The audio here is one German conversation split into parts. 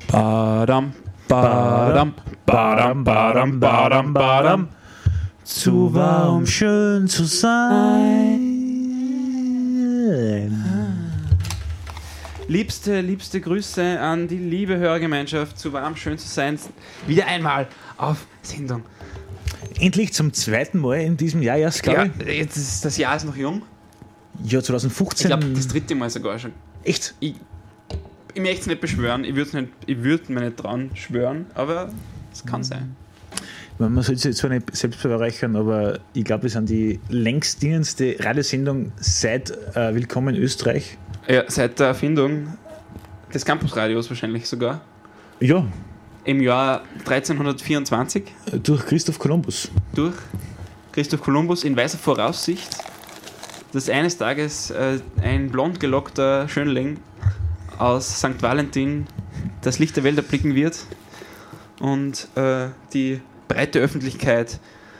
Badam, badam, badam, badam, badam, badam. Zu warm, schön zu sein. Liebste Grüße an die liebe Hörergemeinschaft. Zu warm, schön zu sein. Wieder einmal auf Sendung. Endlich zum zweiten Mal in diesem Jahr erst, glaube ich. Ja, jetzt ist, das Jahr ist noch jung. Ja, 2015. Ich glaube, das dritte Mal sogar schon. Echt? Ich möchte es nicht beschwören. Ich würde mir nicht dran schwören, aber es kann sein. Man soll es jetzt zwar nicht selbst bereichern, aber ich glaube, wir sind die längst dienendste Radiosendung seit Willkommen in Österreich. Ja, seit der Erfindung des Campusradios wahrscheinlich sogar. Ja. Im Jahr 1324. Durch Christoph Kolumbus. Durch Christoph Kolumbus in weiser Voraussicht, dass eines Tages ein blond gelockter Schönling aus St. Valentin das Licht der Welt erblicken wird und die breite Öffentlichkeit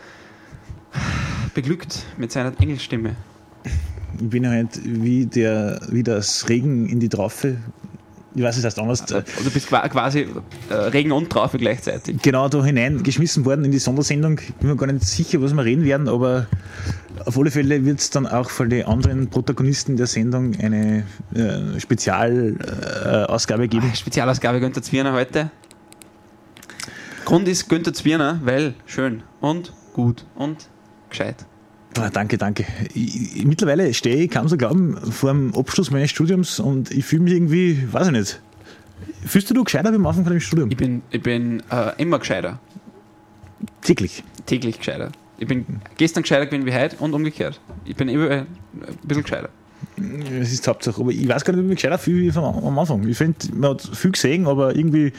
beglückt mit seiner Engelstimme. Ich bin halt wie das Regen in die Traufe. Ich weiß, es heißt anders. Also, du bist quasi Regen und Traufe gleichzeitig. Genau, da hineingeschmissen worden in die Sondersendung. Ich bin mir gar nicht sicher, was wir reden werden, aber auf alle Fälle wird es dann auch von den anderen Protagonisten der Sendung eine Spezialausgabe geben. Spezialausgabe Günther Zwirner heute. Grund ist Günther Zwirner, weil schön und gut und gescheit. Danke. Mittlerweile stehe ich, kaum zu glauben, vor dem Abschluss meines Studiums und ich fühle mich irgendwie, weiß ich nicht. Fühlst du gescheiter wie am Anfang von dem Studium? Ich bin immer gescheiter. Täglich gescheiter. Ich bin gestern gescheiter gewesen wie heute und umgekehrt. Ich bin immer ein bisschen gescheiter. Das ist die Hauptsache. Aber ich weiß gar nicht, ob ich mich gescheiter fühle wie am Anfang. Ich finde, man hat viel gesehen, aber irgendwie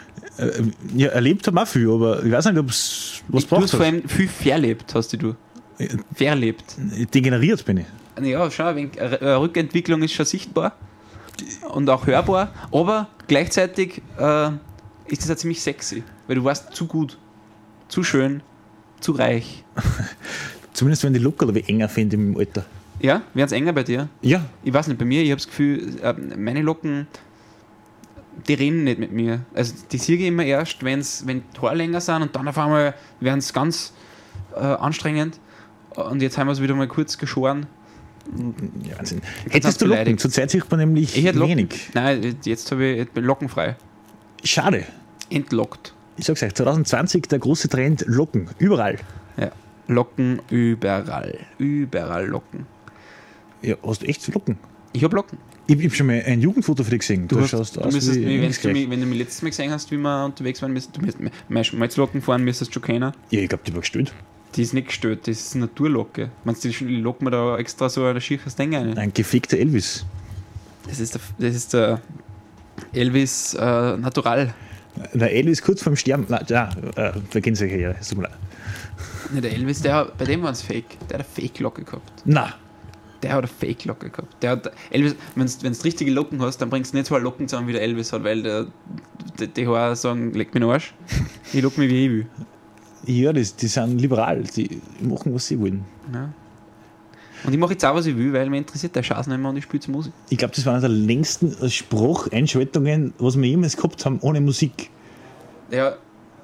erlebt hat man auch viel, aber ich weiß nicht, ob es was braucht. Du hast vor allem viel verlebt, hast du. Verlebt. Degeneriert bin ich. Ja, schau, eine Rückentwicklung ist schon sichtbar und auch hörbar, aber gleichzeitig ist das auch ziemlich sexy, weil du warst zu gut, zu schön, zu reich. Zumindest wenn die Lockerl enger finde im Alter. Ja, werden es enger bei dir? Ja. Ich weiß nicht, bei mir, ich habe das Gefühl, meine Locken, die reden nicht mit mir. Also die sehe ich immer erst, wenn die Haare länger sind und dann auf einmal werden es ganz anstrengend. Und jetzt haben wir es wieder mal kurz geschoren. Ja, Wahnsinn. Hättest du Locken? Zurzeit sieht man nämlich wenig. Nein, jetzt bin ich lockenfrei. Schade. Entlockt. Ich sag's euch, 2020 der große Trend, Locken. Überall. Ja, Locken überall. Überall Locken. Ja, hast du echt Locken? Ich hab Locken. Ich habe schon mal ein Jugendfoto für dich gesehen. Du schaust aus wie wenn du mich letztes Mal gesehen hast, wie wir unterwegs waren, du müsstest Locken fahren, müsstest du schon kennen. Ja, ich glaube, die war gestört. Die ist nicht gestört, das ist eine Naturlocke. Meinst du, die locken wir da extra so ein schieres Ding rein? Ein gefickter Elvis. Das ist der Elvis Natural. Der Elvis kurz vorm Sterben. Vergehen Sie ja. Ne, der Elvis, bei dem war es Fake. Der hat eine Fake-Locke gehabt. Na. Der hat eine Fake-Locke gehabt. Der hat Elvis, wenn du richtige Locken hast, dann bringst du nicht so eine Locken zusammen, wie der Elvis hat, weil die Haare sagen, leck mir den Arsch. Ich lock mich, wie ich will. Ja, die sind liberal. Die machen, was sie wollen. Ja. Und ich mache jetzt auch, was ich will, weil mir interessiert der Scheiß nicht mehr und ich spiele zur Musik. Ich glaube, das war eine der längsten Spracheinschaltungen, was wir jemals gehabt haben, ohne Musik. Ja,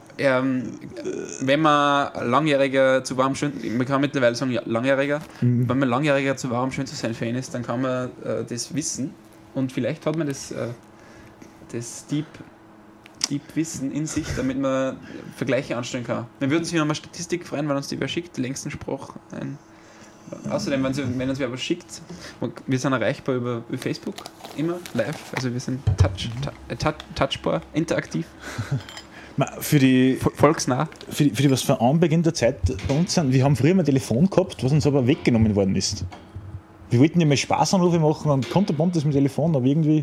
wenn man langjähriger zu warm schön, man kann mittlerweile sagen langjähriger, wenn man langjähriger zu warm schön zu sein Fan ist, dann kann man das wissen und vielleicht hat man das Deep Wissen in sich, damit man Vergleiche anstellen kann. Wir würden uns hier nochmal Statistik freuen, weil uns die wer schickt, den längsten Spruch. Außerdem, wenn uns wer was schickt, wir sind erreichbar über Facebook, immer live, also wir sind touchbar, interaktiv. Für die volksnah. Für die was von Anbeginn der Zeit bei uns sind, wir haben früher mal ein Telefon gehabt, was uns aber weggenommen worden ist. Wir wollten ja mal Spaßanrufe machen und konterbunt das mit dem Telefon, aber irgendwie.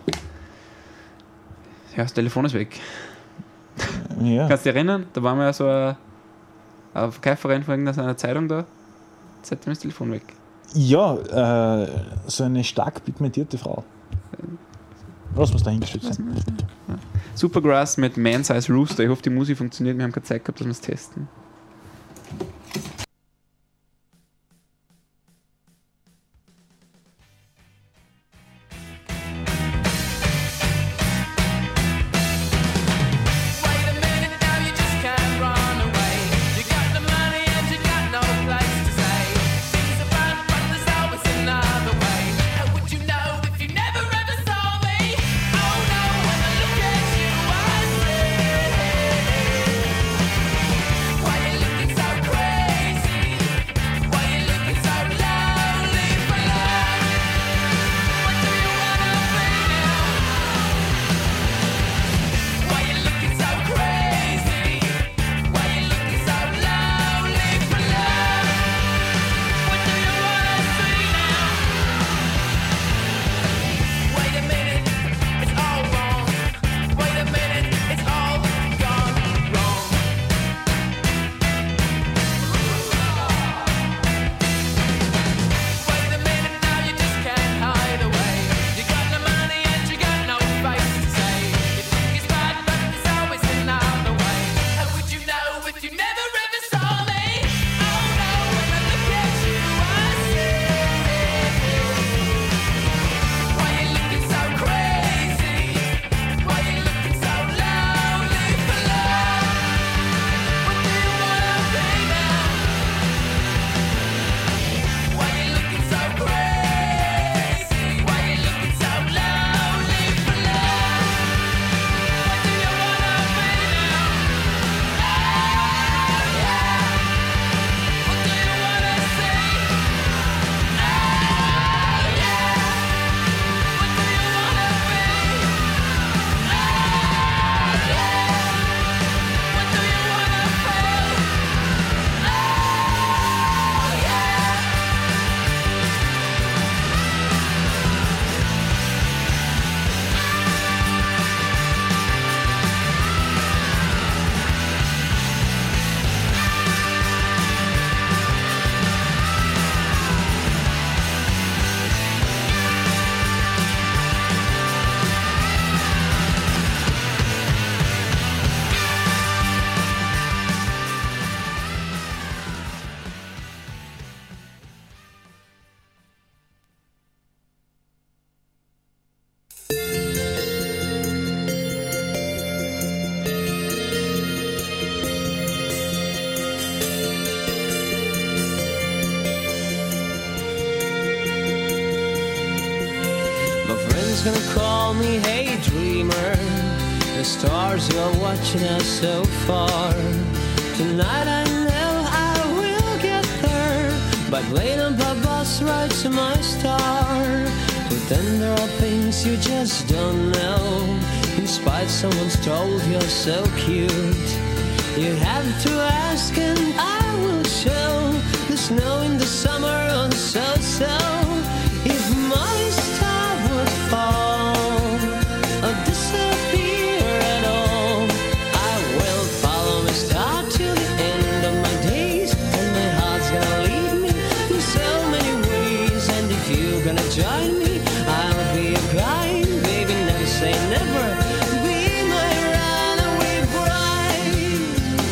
Ja, das Telefon ist weg. Ja. Kannst du dich erinnern? Da waren wir ja so eine Verkäuferin von irgendeiner Zeitung da. Seitdem ist das Telefon weg. Ja, so eine stark pigmentierte Frau. Was muss da hingestellt sein? Ja. Supergrass mit Man Size Rooster. Ich hoffe, die Musik funktioniert. Wir haben keine Zeit gehabt, dass wir es testen. me, hey dreamer, the stars are watching us so far. Tonight I know I will get there, but wait on the bus ride to my star. But then there are things you just don't know. In spite someone's told you're so cute, you have to ask and I will show. The snow in the summer on so. If my star would fall or disappear at all, I will follow my star till the end of my days. And my heart's gonna lead me in so many ways. And if you're gonna join me, I'll be your guide. Baby, never say never. Be my runaway bride.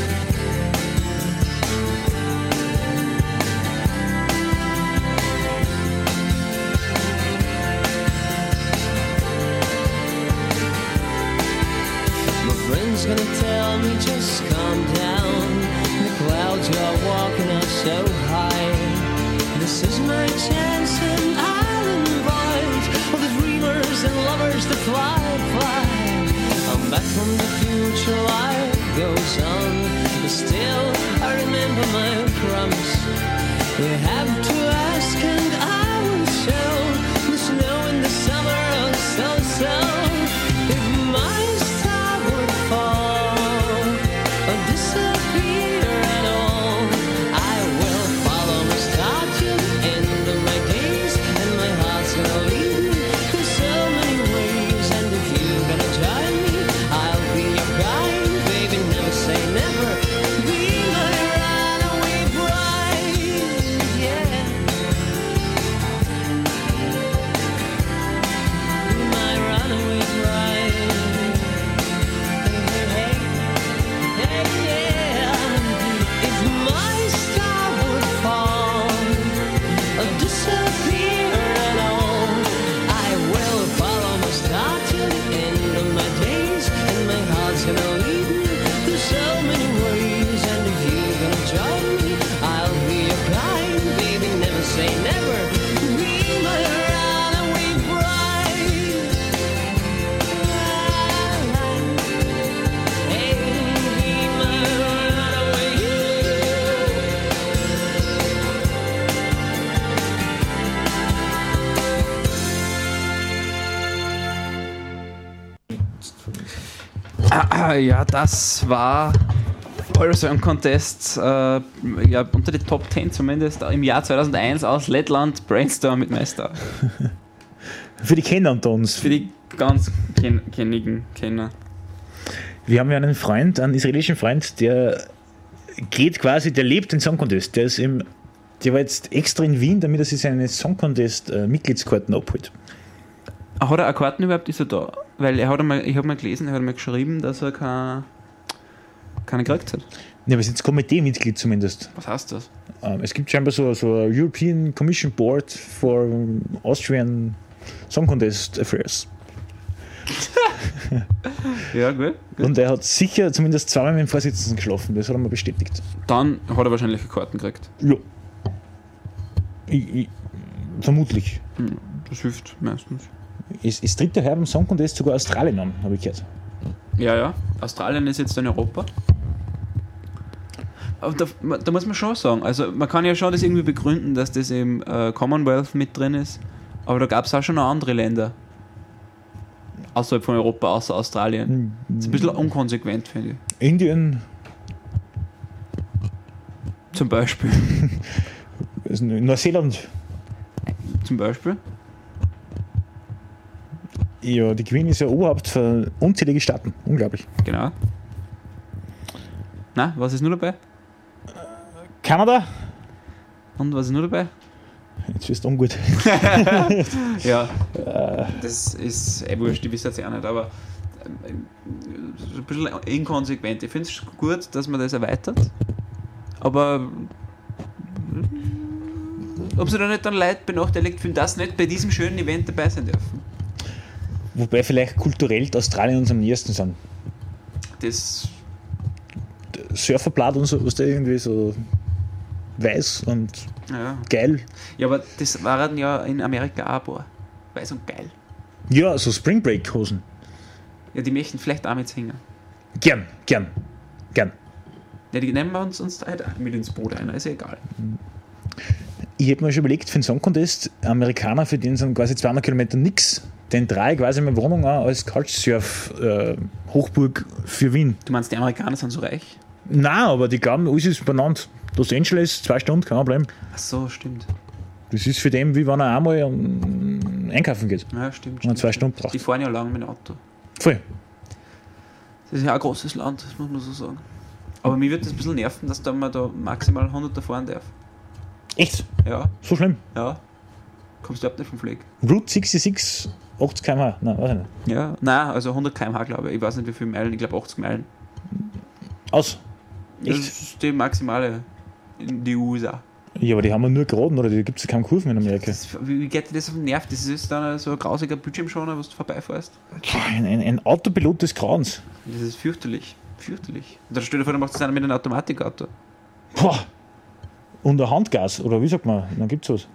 My friend's gonna tell me just calm down. The clouds are walking up so high. This is my chance and I'll invite all the dreamers and lovers to fly. I'm back from the future, life goes on, but still I remember my promise. You have to ask and I will show. The snow in the summer on so. If my star would fall or disappear at all, I will follow my star till the end of my days. And my heart's gonna lead me in so many ways. And if you're gonna join me, I'll be your guide. Baby, never say never. Be my runaway bride. Yeah. Be my runaway bride. Hey, yeah. If my star would fall or disappear at all, I will follow my star till the end of my days. And my heart's gonna lead me through so many ways. And if you're gonna join me, I'll be your guide. Baby, never say never. Be my runaway bride. Hey, be my runaway. Ja, das war Eurosong Contest, ja, unter die Top 10 zumindest, im Jahr 2001 aus Lettland, Brainstorm mit Meister. Für die Kenner unter uns. Für die ganz kennigen Kenner. Wir haben ja einen Freund, einen israelischen Freund, der lebt den Song Contest. Der war jetzt extra in Wien, damit er sich seine Song Contest Mitgliedskarten abholt. Hat er auch Karten überhaupt? Ist er da? Weil ich habe mal gelesen, er hat mal geschrieben, dass er keine gekriegt hat. Ja, wir sind das Komitee-Mitglied zumindest. Was heißt das? Es gibt scheinbar so ein European Commission Board for Austrian Song Contest Affairs. Ja, gut. Und er hat sicher zumindest zweimal mit dem Vorsitzenden geschlafen, das hat er mal bestätigt. Dann hat er wahrscheinlich Karten gekriegt. Ja. Vermutlich. Das hilft meistens. Es tritt daher beim Song Contest sogar Australien an, habe ich gehört. Ja. Australien ist jetzt in Europa. Aber da muss man schon sagen, also man kann ja schon das irgendwie begründen, dass das im Commonwealth mit drin ist, aber da gab es auch schon noch andere Länder. Außerhalb von Europa, außer Australien. Das ist ein bisschen unkonsequent, finde ich. Indien. Zum Beispiel. Neuseeland. Zum Beispiel. Ja, die Queen ist ja Oberhaupt für unzählige Staaten. Unglaublich. Genau. Na, was ist nur dabei? Kanada. Und was ist nur dabei? Jetzt ist es ungut. Ja, das ist wurscht, ich weiß es ja nicht, aber ein bisschen inkonsequent. Ich finde es gut, dass man das erweitert, aber ob sie da nicht dann Leute benachteiligt fühlen, dass nicht bei diesem schönen Event dabei sein dürfen. Wobei vielleicht kulturell die Australier uns am nächsten sind. Das Surferblatt und so, was da irgendwie so weiß und ja. Geil. Ja, aber das waren ja in Amerika auch ein paar. Weiß und geil. Ja, so Spring Break Hosen. Ja, die möchten vielleicht auch mitsingen. Gern. Ja, die nehmen wir uns halt auch mit ins Boot ein, ist ja egal. Ich hätte mir schon überlegt, für den Song Contest, Amerikaner, für den sind quasi 200 Kilometer nix, den drei quasi meine Wohnung auch als Couchsurf-Hochburg für Wien. Du meinst, die Amerikaner sind so reich? Nein, aber die glauben, alles ist benannt. Los Angeles, 2 Stunden, kein Problem. Ach so, stimmt. Das ist für den, wie wenn er einmal einkaufen geht. Ja, stimmt. Und 2 Stunden braucht. Die fahren ja lang mit dem Auto. Voll. Das ist ja auch ein großes Land, das muss man so sagen. Aber mir wird das ein bisschen nerven, dass man da maximal 100 fahren darf. Echt? Ja, So schlimm? ja. Kommst du überhaupt nicht vom Fleck? Route 66, 80 km/h. Nein, weiß ich nicht. Ja, nein, also 100 km/h glaube ich. Ich weiß nicht wie viele Meilen, ich glaube 80 Meilen. Aus. Das Echt? ist die maximale in die USA. Ja, aber die haben ja nur geraden, oder? Die gibt es keine Kurven in Amerika. Wie geht dir das auf den Nerv? Das ist dann so ein grausiger Bildschirmschoner, was du vorbeifährst. Ein Autopilot des Grauens. Das ist fürchterlich. Fürchterlich. Und dann stell dir vor, du machst das einer mit einem Automatikauto. Boah. Und ein Handgas, oder wie sagt man? Dann gibt es was.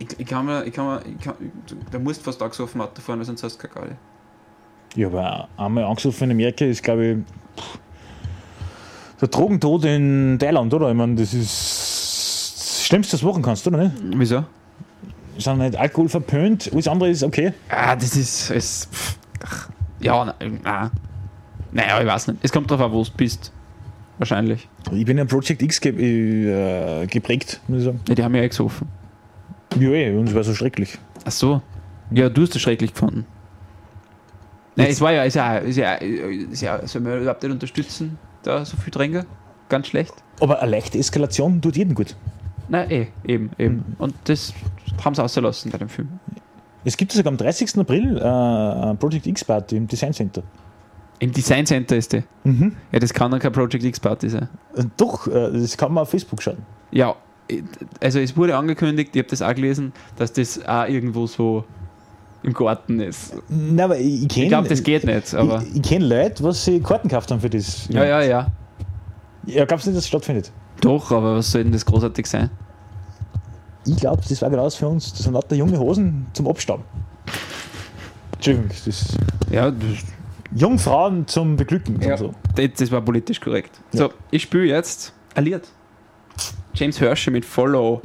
Da musst du fast angesoffen Auto fahren, weil sonst hast du keine Gaudi. Ja, aber einmal angesoffen in Amerika ist, glaube ich, der Drogentod in Thailand, oder? Ich meine, das ist das Schlimmste, was du machen kannst, oder nicht? Wieso? Ist nicht Alkohol verpönt, alles andere ist okay. Ah, das ist. Ja, nein. Naja, ich weiß nicht. Es kommt drauf an, wo du bist. Wahrscheinlich. Ich bin ja Project X geprägt, muss ich sagen. Ja, die haben ja gesoffen. Ja, und es war so schrecklich. Ach so. Ja, du hast das schrecklich gefunden. Nein, es war ja, soll man überhaupt nicht unterstützen, da so viel trinken? Ganz schlecht. Aber eine leichte Eskalation tut jedem gut. Nein, eben. Und das haben sie ausgelassen bei dem Film. Es gibt sogar am 30. April eine Project X Party im Design Center. Im Design Center ist die. Mhm. Ja, das kann dann keine Project X Party sein. Doch, das kann man auf Facebook schauen. Ja, also es wurde angekündigt, ich habe das auch gelesen, dass das auch irgendwo so im Garten ist. Nein, aber ich Ich glaube, das geht nicht, aber. Ich kenne Leute, was sie Karten gekauft haben für das. Ja. Ja, glaubst du nicht, dass es stattfindet? Doch, aber was soll denn das großartig sein? Ich glaube, das war genau das für uns. Das sind lauter junge Hosen zum Abstauben. Entschuldigung, das Ja, Jungfrauen zum Beglücken. ja. Und so. Das war politisch korrekt. So, ich spiele jetzt ein Lied. James Herschel mit Follow.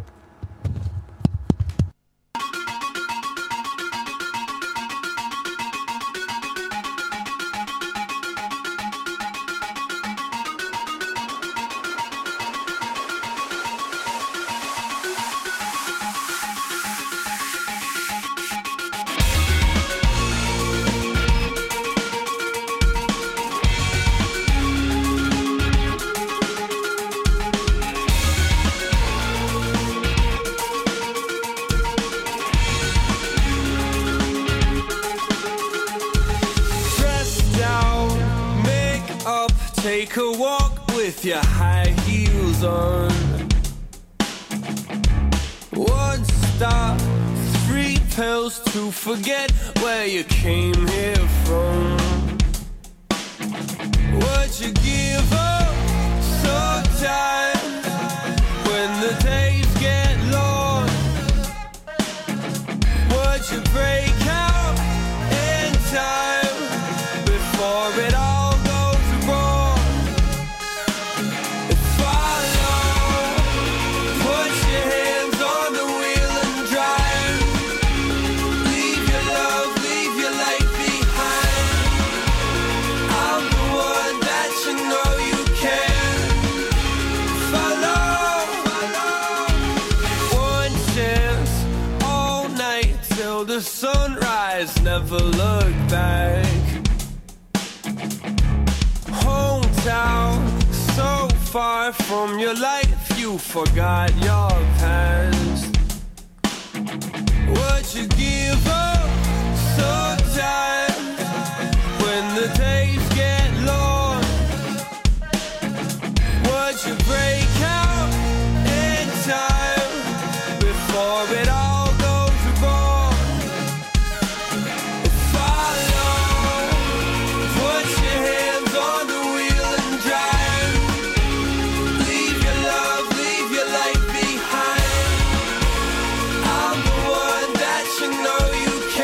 Dressed out, make up, take a walk with your high heels on. 1 star, 3 pills to forget where you came here from. Would you give up so tired when the days get long? Would you break out in time before it all goes wrong? Follow, put your hands on the wheel and drive. Leave your love, leave your life behind. I'm the one that you know you can follow. One chance all night till the sunrise, never look back. Hometown, so far from your life, you forgot your past. Would you give up so tired when the days get long? Would you break out in time before it all goes wrong? Follow, put your hands on the wheel and drive. Leave your love, leave your life behind. I'm the one that you know you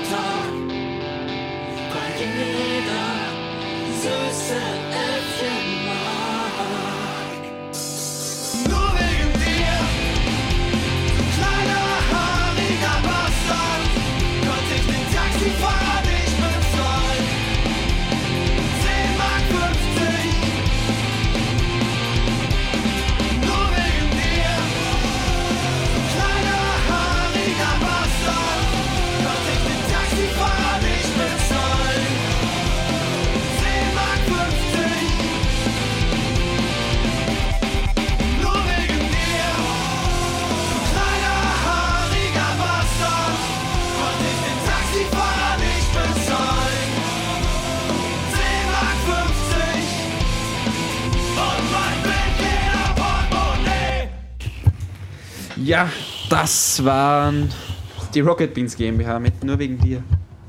Tag bei jeder süße Äffchen mag. Nur wegen dir, du kleiner haariger Bastard, konnte ich den Taxifahrer nicht bezahlen. 10,50 Mark. Nur wegen dir, du kleiner haariger Bastard, konnte ich den Taxifahrer nicht bezahlen. 10,50 Mark. Nur wegen dir, du kleiner haariger Bastard, konnte ich den Taxifahrer nicht bezahlen. 10,50 Mark und mein Bildjäger Portemonnaie. Ja, das waren die Rocket Beans GmbH mit Nur wegen dir.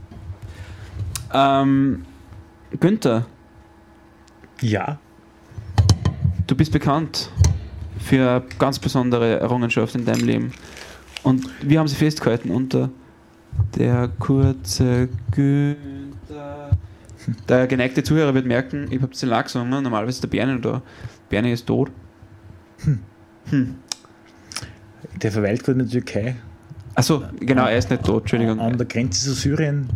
Günther, Ja, du bist bekannt für eine ganz besondere Errungenschaft in deinem Leben. Und wir haben sie festgehalten unter der kurze Günther. Der geneigte Zuhörer wird merken, ich habe es lang gesungen, normalerweise ist der Bernie da. Bernie ist tot. der verweilt gerade in der Türkei, Achso, genau, er ist nicht tot, Entschuldigung. an der Grenze zu Syrien.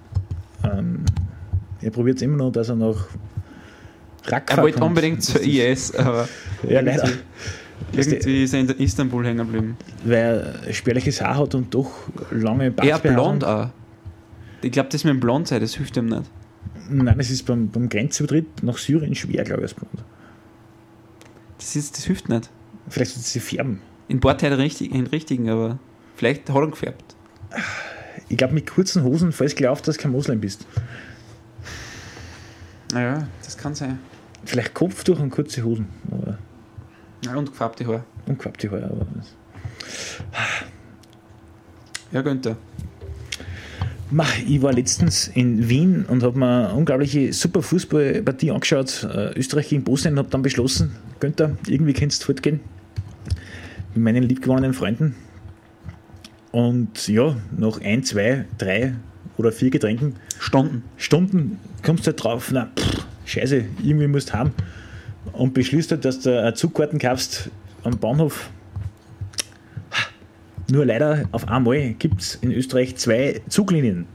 Er probiert es immer noch, dass er nach Raqqa Er wollte kommt. unbedingt zur IS, aber Ja, leider. irgendwie ist er in Istanbul hängen geblieben. Weil er spärliches Haar hat und doch lange Er Bartbehaarung. blond auch. Ich glaube, das mit dem Blond sein, das hilft ihm nicht. Nein, es ist beim Grenzübertritt nach Syrien schwer, glaube ich, als blond. Das hilft nicht. Vielleicht sollte sie färben. In Bord hat er den richtigen, aber vielleicht hat er gefärbt. Ich glaube, mit kurzen Hosen fällt gleich auf, dass du kein Moslem bist. Naja, das kann sein. Vielleicht Kopftuch und kurze Hosen. Aber Ja, und gefärbte Haare. ungequapte Haare. Aber Ja, Günther. Ich war letztens in Wien und habe mir eine unglaubliche super Fußballpartie angeschaut. Österreich gegen Bosnien, und habe dann beschlossen, Günther, irgendwie kannst du fortgehen. Mit meinen liebgewonnenen Freunden. Und ja, nach 1, 2, 3 oder 4 Getränken, Stunden kommst du halt drauf, na, scheiße, irgendwie musst du haben. Und beschließt halt, dass du eine Zugkarten kaufst am Bahnhof. Nur leider auf einmal gibt es in Österreich 2 Zuglinien.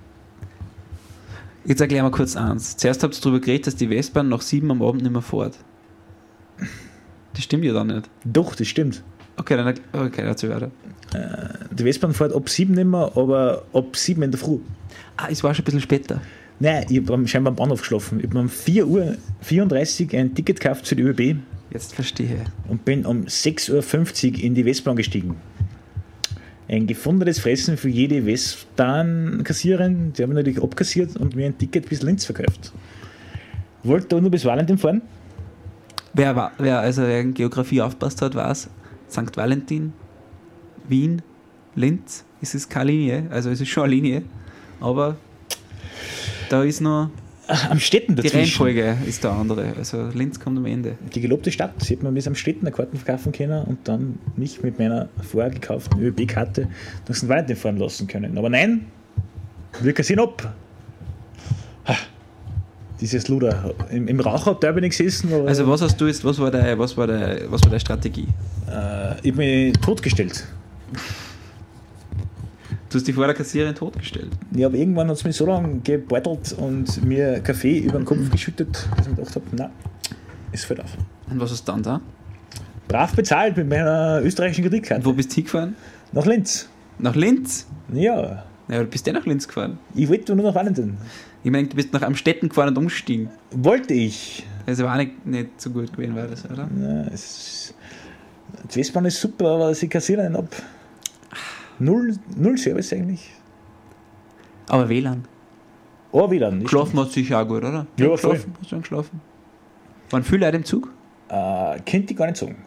Jetzt erklären wir kurz eins. Zuerst habt ihr darüber geredet, dass die Westbahn nach 7 am Abend nicht mehr fährt. Das stimmt ja dann nicht. Doch, das stimmt. Okay, dazu weiter. Die Westbahn fährt ab 7 nicht mehr, aber ab 7 in der Früh. Ah, es war schon ein bisschen später. Nein, ich habe scheinbar am Bahnhof geschlafen. Ich habe um 4:34 Uhr ein Ticket gekauft für die ÖBB Jetzt verstehe. und bin um 6:50 Uhr in die Westbahn gestiegen. Ein gefundenes Fressen für jede Westbahn-Kassiererin. Die haben mich natürlich abkassiert und mir ein Ticket bis Linz verkauft. Wollte da nur bis Valentin fahren? Wer in Geografie aufpasst hat, weiß, St. Valentin, Wien, Linz, es ist keine Linie, also es ist schon eine Linie, aber da ist noch Am Städten die dazwischen. Reihenfolge ist der andere, also Linz kommt am Ende. Die gelobte Stadt. Ich hätte mir bis am Städten eine Karten verkaufen können und dann mich mit meiner vorher gekauften ÖB-Karte nach St. Valentin fahren lassen können. Aber nein, wir kassieren ab. Ha, dieses Luder. Im Raucherabteil bin ich gesessen. Aber Also was hast du jetzt, was war deine Strategie? ich habe mich totgestellt. Du hast die vor der Kassiererin totgestellt. Ja, aber irgendwann hat es mich so lange gebeutelt und mir Kaffee über den Kopf geschüttet, dass ich mir gedacht habe, nein, es fällt auf. Und was hast du dann da? Brav bezahlt mit meiner österreichischen Kreditkarte. Wo bist du hingefahren? Nach Linz. Nach Linz? Ja, Ja, du bist nach Linz gefahren. ich wollte nur nach Valentin. Ich meine, du bist nach Amstetten gefahren und umgestiegen. Wollte ich. Also war nicht so gut gewesen, war das, oder? Ja, die Westbahn ist super, aber sie kassieren einen ab. Null Service eigentlich. Aber WLAN. Oh, wieder. Nicht Geschlafen hat sicher auch gut, oder? Ja, geschlafen. voll. Hast du geschlafen? Waren viele Leute im Zug? Könnte ich gar nicht sagen.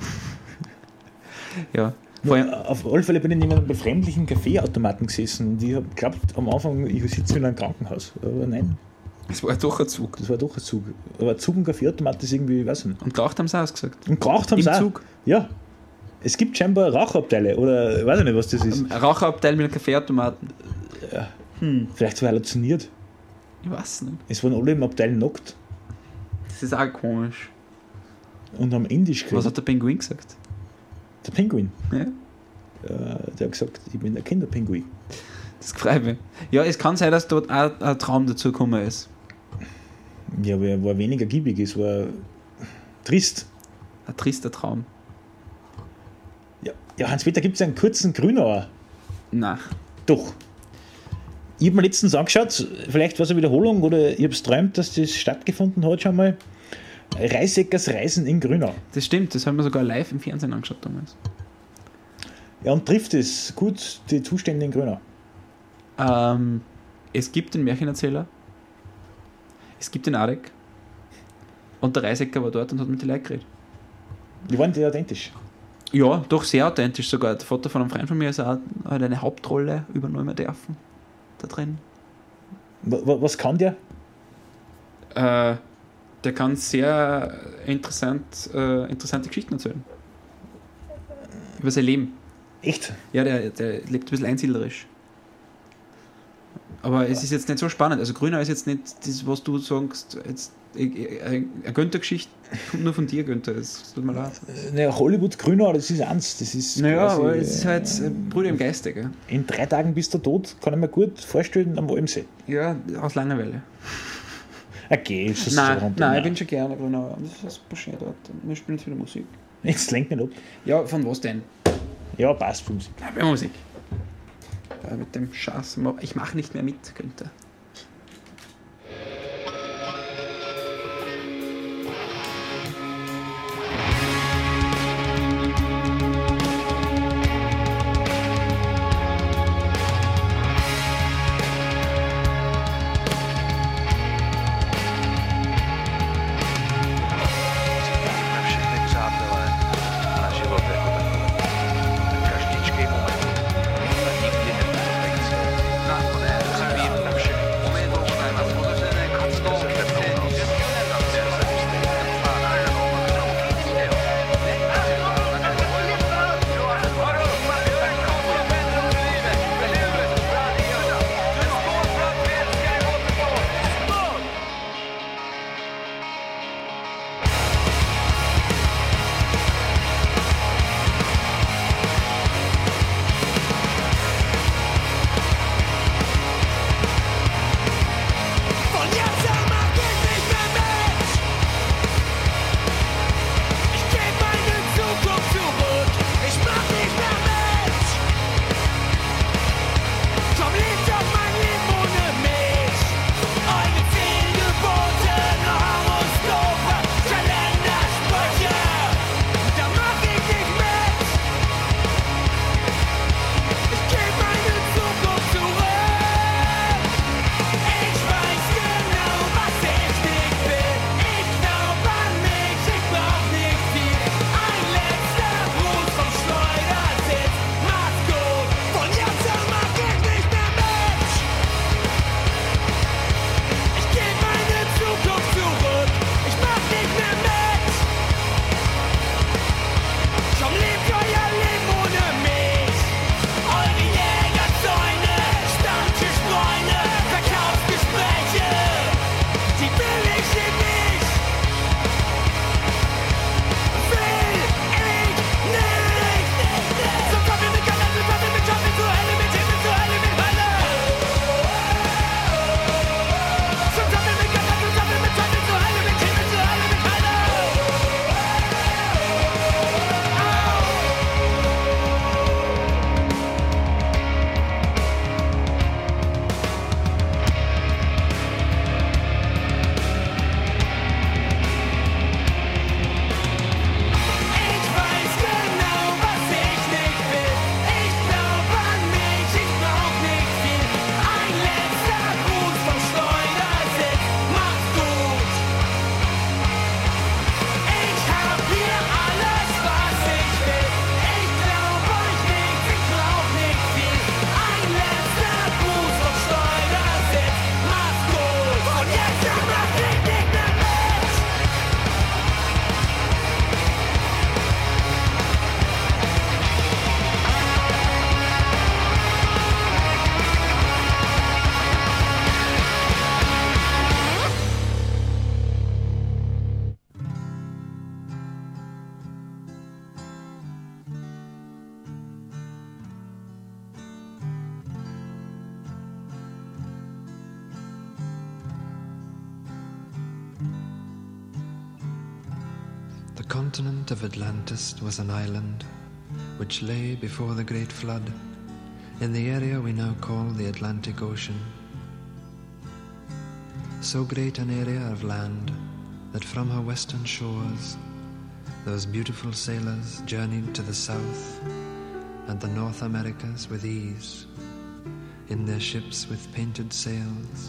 Ja. Vor allem, Auf alle Fälle bin ich in einem befremdlichen Kaffeeautomaten gesessen und ich habe geglaubt am Anfang, ich sitze in einem Krankenhaus. Aber nein, es war doch ein Zug. das war doch ein Zug. Aber ein Zug und Kaffeeautomat ist irgendwie, ich weiß nicht. Und geraucht haben sie ausgesagt. Und geraucht haben Im sie auch. Zug? Ja. Es gibt scheinbar Rauchabteile oder ich weiß nicht, was das ist. Ein Raucherabteil mit einem Kaffeeautomaten. Vielleicht war er halluziniert. Ich weiß nicht. Es waren alle im Abteil nackt Das ist auch komisch. und haben Indisch Was geredet. hat der Pinguin gesagt? Der Pinguin. Ja, Der hat gesagt, ich bin der Kinderpinguin. das freut mich. Ja, es kann sein, dass dort auch ein Traum dazu gekommen ist. Ja, aber er war weniger giebig, es war trist. Ein trister Traum. Ja, Hans-Peter, gibt es einen kurzen Grünauer? Nein. Doch. Ich habe mir letztens angeschaut, vielleicht war es eine Wiederholung oder ich habe es träumt, dass das stattgefunden hat schon mal. Reiseckers Reisen in Grünau. Das stimmt, das haben wir sogar live im Fernsehen angeschaut damals. Ja, und trifft es gut die Zustände in Grünau? Es gibt den Märchenerzähler, es gibt den Arek und der Reisecker war dort und hat mit den Leuten geredet. Die waren die authentisch. Ja, doch sehr authentisch sogar. Der Vater von einem Freund von mir ist auch, hat eine Hauptrolle übernehmen dürfen da drin. Was kann der? Der kann sehr interessante Geschichten erzählen. Über sein Leben. Echt? Ja, der lebt ein bisschen einsiedlerisch. Aber es ist jetzt nicht so spannend. Also Grünau ist jetzt nicht das, was du sagst, jetzt eine Günther-Geschichte kommt nur von dir, Günther. Das tut mir leid. Naja, Hollywood Grünau, das ist eins. Das ist Naja, quasi, aber es ist halt Brüder im Geiste, gell? in 3 Tagen bist du tot, kann ich mir gut vorstellen, am Walmsee. Ja, aus Langeweile. Okay, ist das Nein, so nein, ich bin schon gerne Grünau. Das ist super schön dort. Wir spielen jetzt wieder Musik. Jetzt lenkt mich ab. Ja, von was denn? Ja, passt für Musik. Ja, bei Musik. Mit dem Schatz. Ich mache nicht mehr mit, Günther. Na všechny přátelé na život jako takové. Každičkej moment. A nikdy nebudu nechce. Nakonec vím na všechny continent of Atlantis was an island which lay before the great flood in the area we now call the Atlantic Ocean. So great an area of land that from her western shores those beautiful sailors journeyed to the South and the North Americas with ease in their ships with painted sails.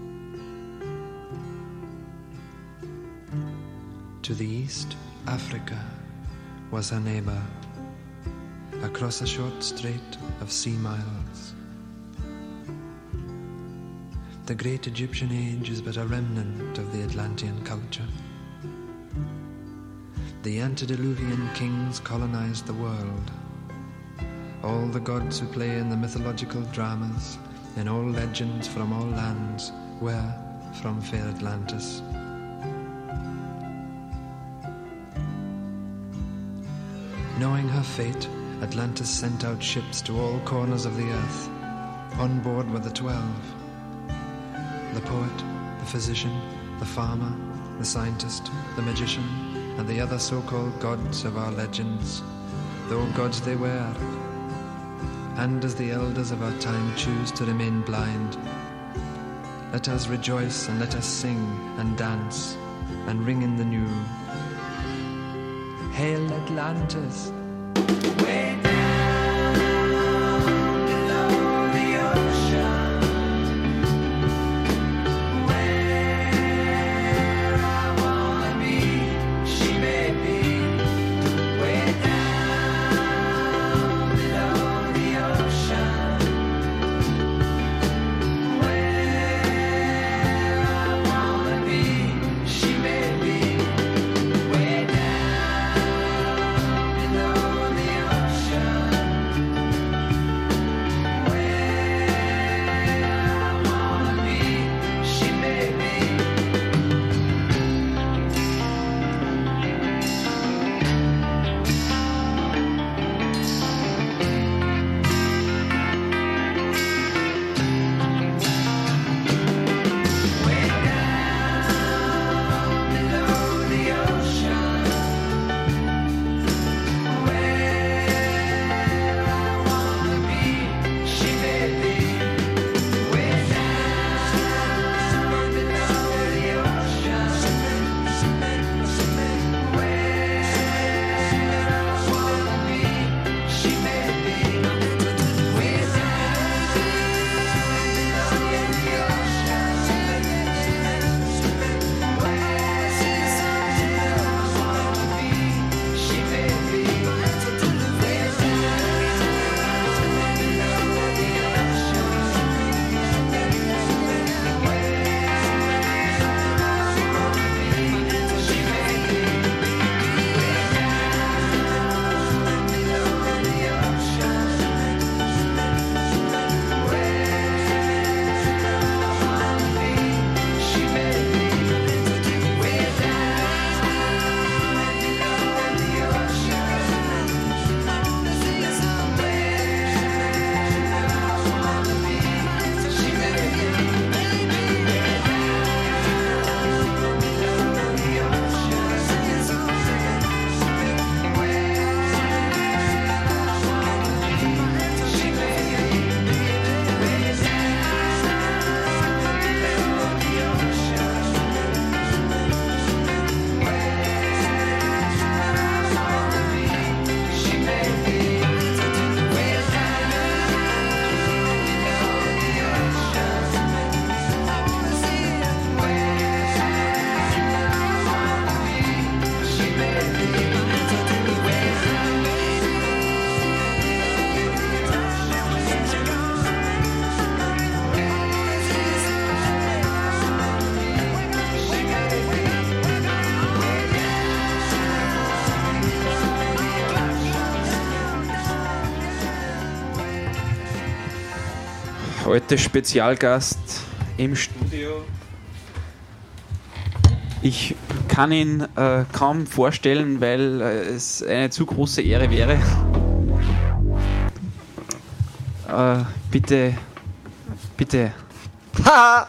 To the east, Africa was her neighbor, across a short strait of sea miles. The great Egyptian age is but a remnant of the Atlantean culture. The antediluvian kings colonized the world. All the gods who play in the mythological dramas, in all legends from all lands, were from fair Atlantis. Knowing her fate, Atlantis sent out ships to all corners of the earth. On board were the 12. The poet, the physician, the farmer, the scientist, the magician, and the other so-called gods of our legends, though gods they were. And as the elders of our time choose to remain blind, let us rejoice and let us sing and dance and ring in the new. Hail Atlantis! Way down below the ocean, where I wanna be, she may be. Way down below the ocean, where I wanna be, she may be. Way down below the ocean, where I wanna be, she may be. Way down below the ocean, where I wanna be, she may be. Way down below the ocean, where I wanna be, she may be. Way down below the ocean, Heute Spezialgast im Studio. Ich kann ihn kaum vorstellen, weil es eine zu große Ehre wäre. Bitte Ha!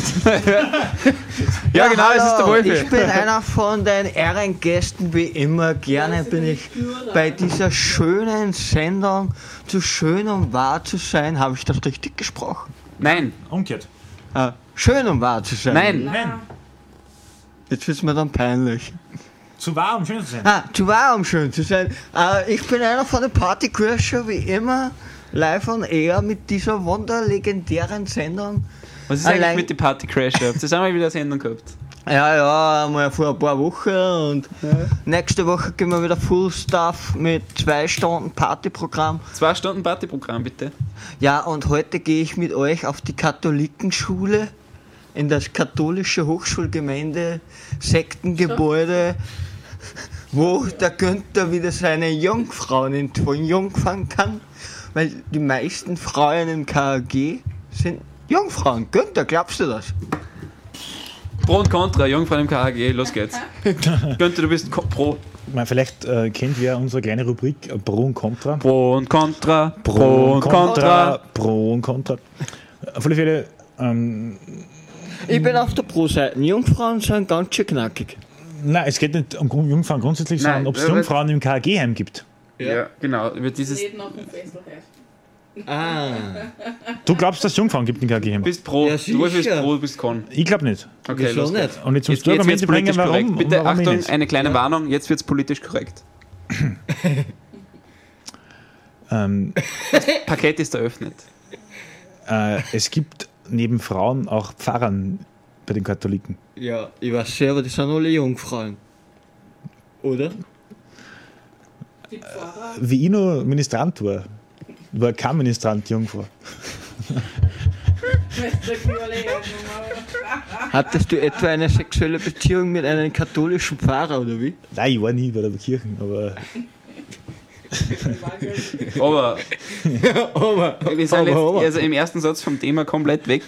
Ja, genau, es ist der hallo, Wolfi. Ich bin einer von den Ehrengästen, wie immer. Gerne bin ich bei dieser schönen Sendung. Zu schön, um wahr zu sein. Habe ich das richtig gesprochen? Nein, Umgekehrt. Schön, um wahr zu sein. nein. Nein. Jetzt wird es mir dann peinlich. Zu wahr, um schön zu sein. Zu wahr, um schön zu sein. Ich bin einer von der Partycrasher, wie immer. Live on Air mit dieser wunderlegendären Sendung. Was ist eigentlich Allein- mit den Party Crasher? Habt ihr das einmal wieder eine Sendung gehabt? Ja, mal vor ein paar Wochen und nächste Woche gehen wir wieder Full Stuff mit 2 Stunden Partyprogramm. 2 Stunden Partyprogramm, bitte. Ja, und heute gehe ich mit euch auf die Katholikenschule in das katholische Hochschulgemeinde, Sektengebäude, wo der Günther wieder seine Jungfrauen entjungfern kann, weil die meisten Frauen im KAG sind Jungfrauen. Günther, glaubst du das? Pro und Contra, Jungfrau im KHG, los geht's. Günther, du bist pro. Vielleicht kennt wer unsere kleine Rubrik Pro und Contra. Pro und Contra, Pro und Contra. Pro und Contra. Auf alle Fälle, Ich bin auf der Pro-Seite. Jungfrauen sind ganz schön knackig. nein, es geht nicht um Jungfrauen grundsätzlich, Nein, sondern ob es aber- Jungfrauen im KAG-Heim gibt. Ja, genau. Über dieses. Nicht noch ein Festival. Du glaubst, dass es Jungfrauen gibt im KAG-Heim? Du bist pro, Ja, du bist sicher. pro, du bist con. Ich glaube nicht. Okay, Wieso los nicht? geht's. Und jetzt musst du Jetzt wird's Argumente bringen, politisch korrekt. warum. Bitte und warum Achtung, nicht. eine kleine Warnung, jetzt wird's politisch korrekt. Das Paket ist eröffnet. Es gibt neben Frauen auch Pfarrern bei den Katholiken. Ja, ich weiß selber, die sind alle Jungfrauen. Oder? Die Pfarrer. Wie ich noch Ministrant war kein Ministrant Jungfrau. Hattest du etwa eine sexuelle Beziehung mit einem katholischen Pfarrer oder wie? Nein, ich war nie bei der Kirche, aber Aber Aber, wir sind jetzt also im ersten Satz vom Thema komplett weg.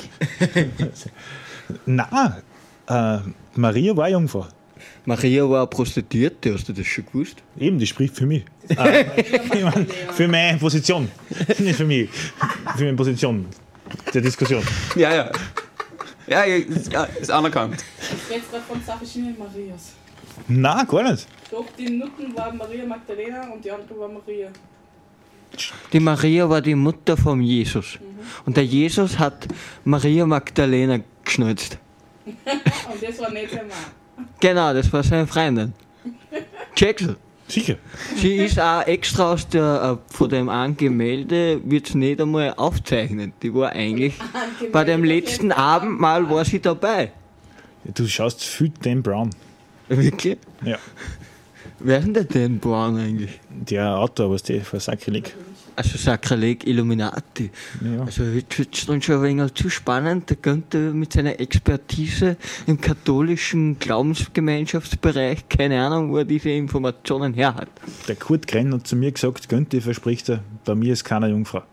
nein, Maria war Jungfrau. Maria war eine Prostituierte, hast du das schon gewusst? Eben, die spricht für mich. Ich mein, für meine Position. Nicht für mich. Für meine Position der Diskussion. Ja, ja. Ja, ist anerkannt. Ich rede gerade von zwei verschiedenen Marias. Nein, gar nicht. Doch, die Nutten war Maria Magdalena und die andere war Maria. Die Maria war die Mutter von Jesus. Und der Jesus hat Maria Magdalena geschnalzt. Und das war nicht sein Mann. Genau, das war seine Freundin. Checkst du? Sicher. Sie ist auch extra aus der, von dem einen Gemälde, wird es nicht einmal aufzeichnet. Die war eigentlich, bei dem letzten Abendmahl war sie dabei. Du schaust viel Dan Brown. Wirklich? Ja. Wer ist denn der Dan Brown eigentlich? Der Autor, was der für Sakrileg. Also Sakrileg Illuminati. Ja. Also jetzt wird es dann schon ein wenig zu spannend. Der könnte mit seiner Expertise im katholischen Glaubensgemeinschaftsbereich, keine Ahnung, wo er diese Informationen her hat. Der Kurt Grenn hat zu mir gesagt, Günther, verspricht er, bei mir ist keiner Jungfrau.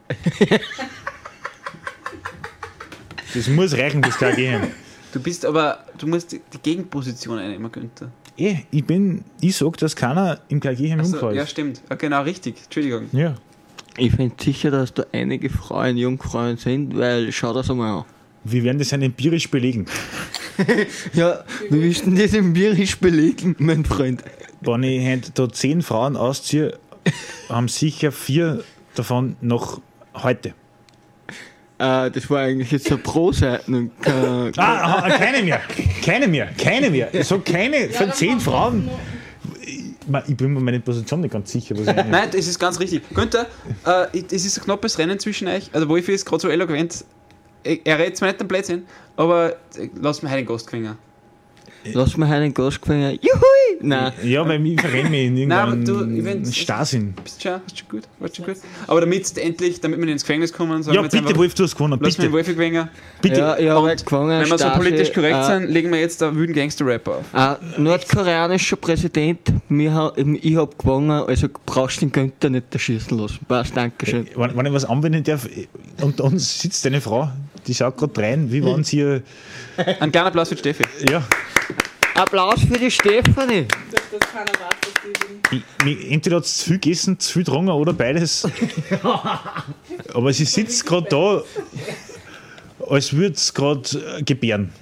Das muss reichen, das kann gehen. Du bist aber, du musst die Gegenposition einnehmen, Günther. Ich sag, dass keiner im KG Jungfrau Also, ja, ist. stimmt. Ja, genau, richtig. Entschuldigung. Ja. Ich bin sicher, dass da einige Frauen Jungfrauen sind, weil schau das einmal an. Wir werden das empirisch belegen. Ja, wir müssen das empirisch belegen, mein Freund. Wenn ich heute da 10 Frauen ausziehe, haben sicher 4 davon noch heute. Das war eigentlich jetzt eine Pro-Seite und Keine mehr. Ich sag keine von 10 Frauen. Ich bin mir meine Position nicht ganz sicher, was ich meine. Nein, das ist ganz richtig. Günther, es ist ein knappes Rennen zwischen euch. Also Wolfi ist gerade so eloquent. Er redet zwar nicht am Blödsinn, aber lass mir heute den Gast gewinnen. lass mir einen Gast gewinnen. Juhui! Nein. Ja, weil ich verrenne mich in Nein, aber du, irgendeinem Starrsinn. Bist schon, hast du gut? Warst schon gut? Aber damit wir nicht ins Gefängnis kommen, sagen Ja, wir jetzt bitte, einfach, Wolf, du hast gewonnen. lass mir den Bitte, Wolfi gewinnen. bitte. Ja, ich habe Und gewonnen. Wenn wir so Stasi, politisch korrekt sind, legen wir jetzt einen wüden Gangster-Rapper auf. Nordkoreanischer Präsident, ich habe gewonnen, also brauchst du den Günther nicht erschießen lassen. Passt, Dankeschön. Wenn ich was anwenden darf, unter uns sitzt eine Frau, die schaut gerade rein, wie wenn sie hier. Ein kleiner Applaus für die Steffi. Ja, Applaus für die Stefanie. Das keiner weiß, was die sind. entweder hat sie zu viel gegessen, zu viel getrunken oder beides. Aber sie sitzt gerade da als würde es gerade gebären.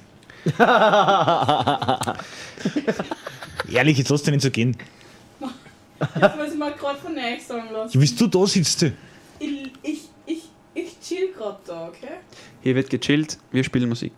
Ehrlich, jetzt lass dich nicht so gehen. Das muss ich mir gerade von euch sagen lassen. Wie bist du da sitzt? Ich chill gerade da, okay? Hier wird gechillt, wir spielen Musik.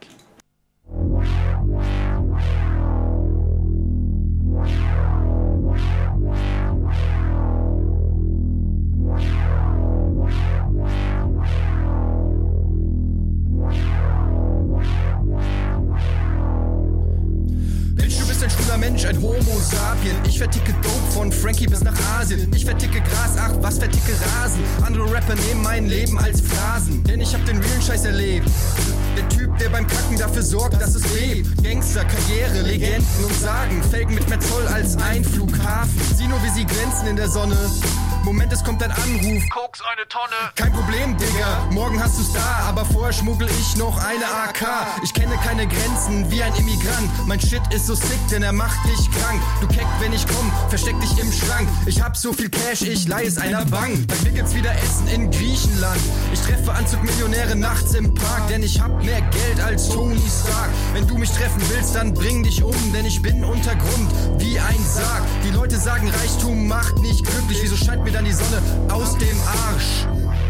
Mensch, ein Homo sapien. Ich verticke Dope von Frankie bis nach Asien. Ich verticke Gras, ach, was verticke Rasen. Andere Rapper nehmen mein Leben als Phrasen. Denn ich hab den realen Scheiß erlebt. Der Typ, der beim Kacken dafür sorgt, dass es lebt. Gangster, Karriere, Legenden und Sagen. Felgen mit mehr Zoll als ein Flughafen. Sieh nur, wie sie glänzen in der Sonne. Moment, es kommt ein Anruf. Koks eine Tonne. Kein Problem, Digga, morgen hast du's da. Aber vorher schmuggel ich noch eine AK. Ich kenne keine Grenzen wie ein Immigrant. Mein Shit ist so sick, denn er macht dich krank. Du Keck, wenn ich komm, versteck dich im Schrank. Ich hab so viel Cash, ich leih es einer Bank. Bei mir gibt's wieder Essen in Griechenland. Ich treffe Anzugmillionäre nachts im Park. Denn ich hab mehr Geld als Tony Stark. Wenn du mich treffen willst, dann bring dich um. Denn ich bin Untergrund wie ein Sarg. Die Leute sagen, Reichtum macht nicht glücklich. Wieso scheint mir dann die Sonne aus dem Arsch?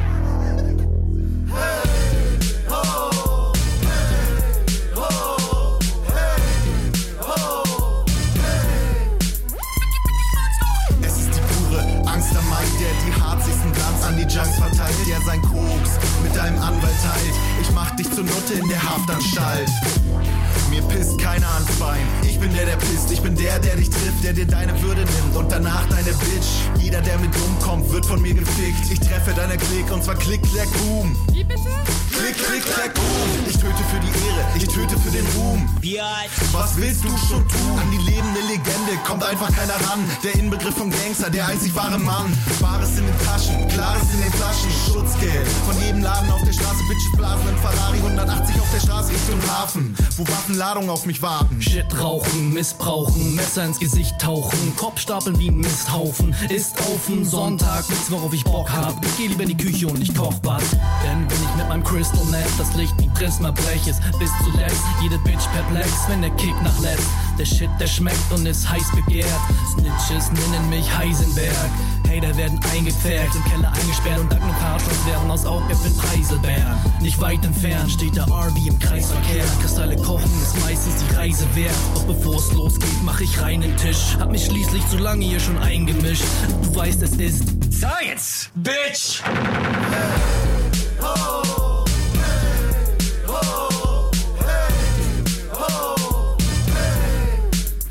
Es ist die pure Angst am Mai, der die harzigsten Glanz an die Junks verteilt, der sein Koks mit deinem Anwalt teilt. Ich mach dich zur Nutte in der Haftanstalt. Mir pisst keiner ans Bein. Ich bin der pisst. Ich bin der dich trifft, der dir deine Würde nimmt und danach deine Bitch. Jeder, der mit umkommt, wird von mir gefickt. Ich treffe deine Klick und zwar klick, klack, boom. Wie bitte? Klick, klick, klack, boom. Ich töte für die Ehre, ich töte für den Ruhm. Was willst du schon tun? An die lebende Legende kommt einfach keiner ran. Der Inbegriff vom Gangster, der einzig wahre Mann. Wahres in den Taschen, Klares in den Flaschen. Schutzgeld von jedem Laden auf der Straße. Bitches blasen in Ferrari 180 auf der Straße Richtung Hafen, wo Waffenladungen auf mich warten. Shit rauchen, missbrauchen, Messer ins Gesicht tauchen, Kopf stapeln wie ein Misthaufen. Ist auf den Sonntag, nichts worauf ich Bock hab. Ich geh lieber in die Küche und ich koch was. Denn wenn ich mit meinem Crystal Meth das Licht wie Prisma brech ist, bis zuletzt jede Bitch perplex, wenn der Kick nachlässt. Der Shit, der schmeckt und ist heiß begehrt. Snitches nennen mich Heisenberg. Hater werden eingepfercht, im Keller eingesperrt und dank nur Fahrschuss werden aus Augäpfeln Preiselbeeren. Nicht weit entfernt steht der RV im Kreisverkehr. Kristalle kochen ist meistens die Reise wert. Doch bevor es losgeht, mach ich rein den Tisch. Hab mich schließlich zu lange hier schon eingemischt. Du weißt, es ist Science, Bitch! Hey, ho, hey, ho, hey, ho, hey.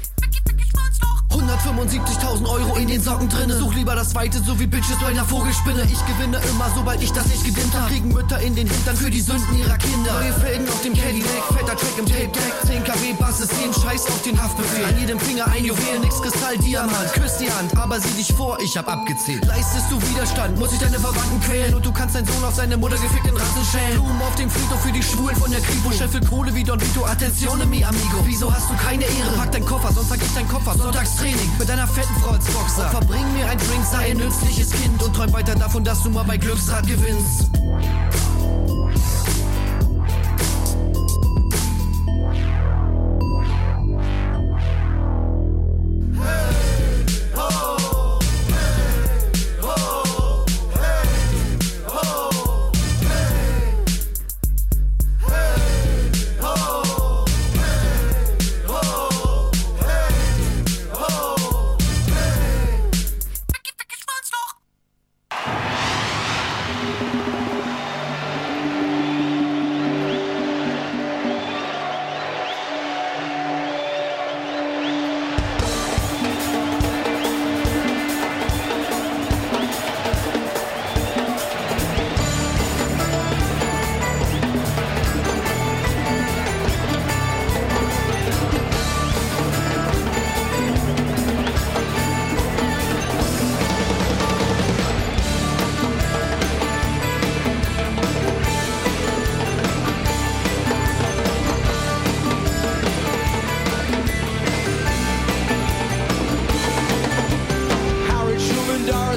175.000 Euro in den Socken drinne. Such lieber das Weite, so wie Bitches bei einer Vogelspinne. Ich gewinne immer, sobald ich das Licht gedimmt hab. Kriegen Mütter in den Hintern für die Sünden ihrer Kinder. Neue Felgen auf dem Cadillac, fetter Track im Tape-Deck. 10 kW Bass ist den Scheiß auf den Haftbefehl. An jedem Finger ein Juwel, nix Kristall, Diamant. Küss die Hand, aber sieh dich vor, ich hab abgezählt. Leistest du Widerstand, muss ich deine Verwandten quälen. Und du kannst deinen Sohn auf seine Mutter gefickten Rassen schälen. Blumen auf dem Friedhof für die Schwulen von der Kripo. Scheffel Kohle wie Don Vito, Attenzione mi amigo. Wieso hast du keine Ehre? Pack deinen Koffer, sonst vergiss dein Koffer. Sonntagstraining mit deiner fetten Frau als Boxer. Und verbring mir ein Drink, sei ein nützliches Kind. Und träum weiter davon, dass du mal bei Glücksrad gewinnst.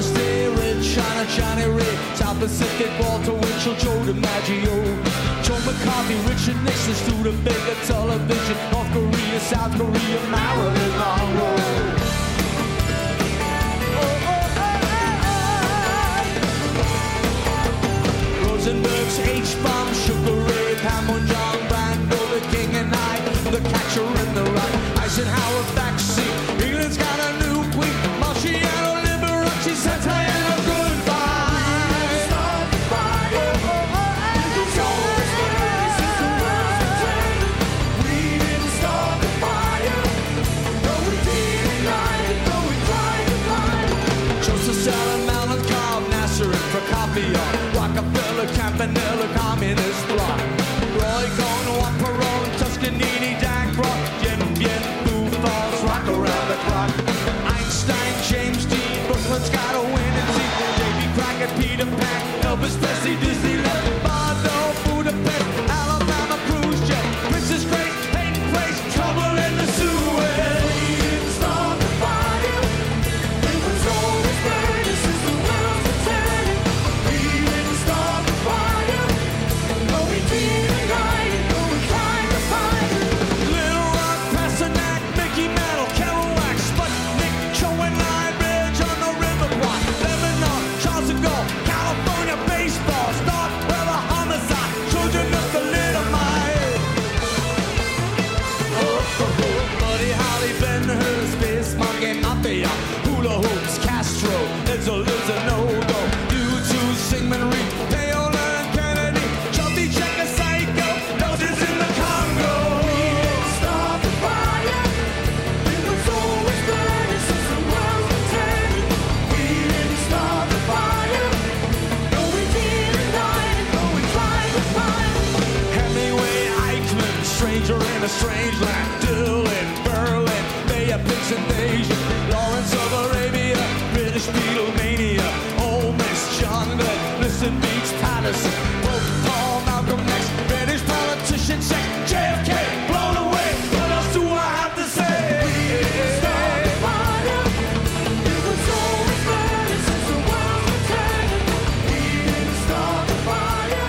Pacific, Walter Winchell, Joe DiMaggio. Joe McCarthy, Richard Nixon, Studebaker, television, North Korea, South Korea, Marilyn Monroe. Rosenberg's H-bomb, Sugar Ray, Panmunjom, Brando, the King and I, the Catcher in the Rye, Eisenhower backseat, England's got a new queen, Marciano Liberace, Santana goodbye. Stop the fire. It's always burning since the world's been turning. We didn't start the fire, though we did ignite it, though we tried to find it. Joseph Stalin, Mount Cobb, Nasser and Prokofiev, Rockefeller, Campanella, Communist Bloc, Roy Cohn, Juan Perón, Toscanini, Dan Croft, Yen Bien, Boo Falls, rock around the clock. Einstein, James Dean, Brooklyn's got a winning team. Davy Crockett, Peter Pan, Elvis Presley, Disneyland, Bardo, Budapest, Alabama cruise jet, Princess Grace, Peyton Place, trouble in the Suez. We didn't start the fire. It was always burning since the world's been turning. We didn't start the fire. No, we didn't ignite it, though we tried to find it. Little Rock, Pasternak, Mickey Mantle, Kerouac, Sputnik, Chowan Line Bridge on the River Block, Lebanon, Charles de Gaulle, California baseball, Starkweather, homicide, children of thalidomide. Buddy Holly, Ben Hur, Space Monkey, Mafia, Hula Hoops, Castro, Edzo lives a no-go, U2, Sigmund Reed, Paola and Kennedy, Chubby Checker, Psycho, Noses in the Congo. We didn't start the fire. It was always burning since the world's been turning. We didn't start the fire. No, we didn't ignite it, though we tried to find it. Hemingway, Eichmann, Stranger in a Strange Land, Dylan, Berlin, Mayor Pix Invasion, Lawrence of Arabia, British Beatlemania, Ole Miss, John Glenn, Listen Beach, Patterson, Pope Paul, Malcolm X, British politician, sex, JFK, blown away. What else do I have to say? We didn't start the fire. It was always burning since the world's been turning. We didn't start the fire.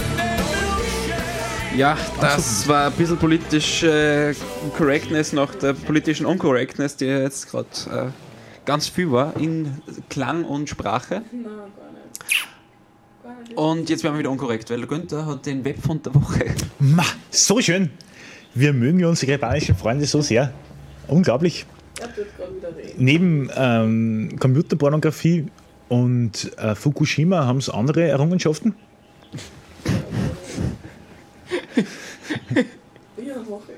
Ja, das war ein bisschen politische Correctness nach der politischen Uncorrectness, die jetzt gerade ganz viel war in Klang und Sprache. Nein, gar nicht. Gar nicht. Und jetzt werden wir wieder unkorrekt, weil der Günther hat den Webfund der Woche. Ma, so schön. Wir mögen ja unsere japanischen Freunde so sehr. Unglaublich. Er tut gerade wieder reden. Neben Computerpornografie und Fukushima haben es andere Errungenschaften. Ja, Woche.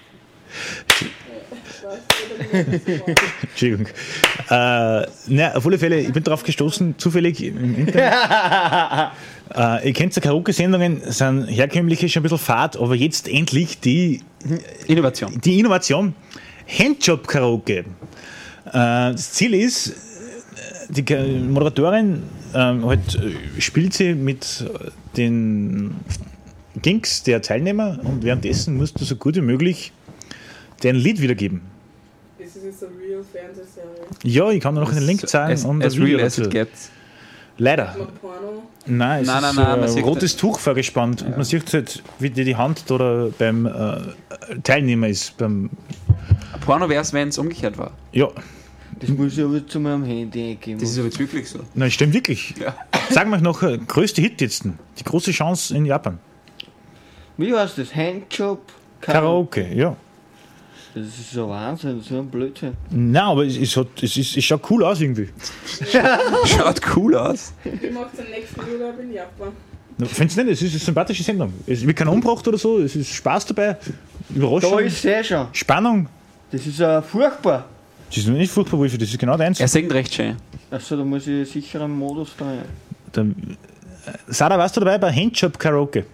Entschuldigung. Auf alle Fälle, ich bin darauf gestoßen, zufällig im Internet. Ihr kennt ja Karaoke-Sendungen, sind herkömmliche schon ein bisschen fad, aber jetzt endlich die Innovation. Handjob-Karaoke. Das Ziel ist, die Moderatorin spielt sie mit den Dings der Teilnehmer und währenddessen musst du so gut wie möglich dein Lied wiedergeben. Ist es jetzt eine real Fernsehserie? Ja, ich kann dir noch einen Link zeigen. Und as real as it gets. Leider. Porno? Nein, es ist ein rotes Tuch vorgespannt und man sieht halt, wie die Hand da beim Teilnehmer ist. Beim Porno wäre es, wenn es umgekehrt war. Ja. Das muss ich aber zu meinem Handy eingeben. Das ist aber jetzt wirklich so. Nein, stimmt wirklich. Ja. Sag mal noch, größte Hit jetzt, die große Chance in Japan. Wie heißt das? Handjob? Karaoke, ja. Das ist so Wahnsinn, so ein Blödsinn. Nein, aber es schaut cool aus irgendwie. Schaut cool aus. Ich mache den nächsten Urlaub in Japan. Findest du nicht? Es ist eine sympathische Sendung. Es wird kein Umbraucht oder so, es ist Spaß dabei, Überraschung. Da ist es schon. Spannung. Das ist furchtbar. Das ist nicht furchtbar, Wolfi, das ist genau deins. Er singt recht schön. Achso, da muss ich sicher einen Modus da. Sarah, warst du dabei bei Handjob Karaoke?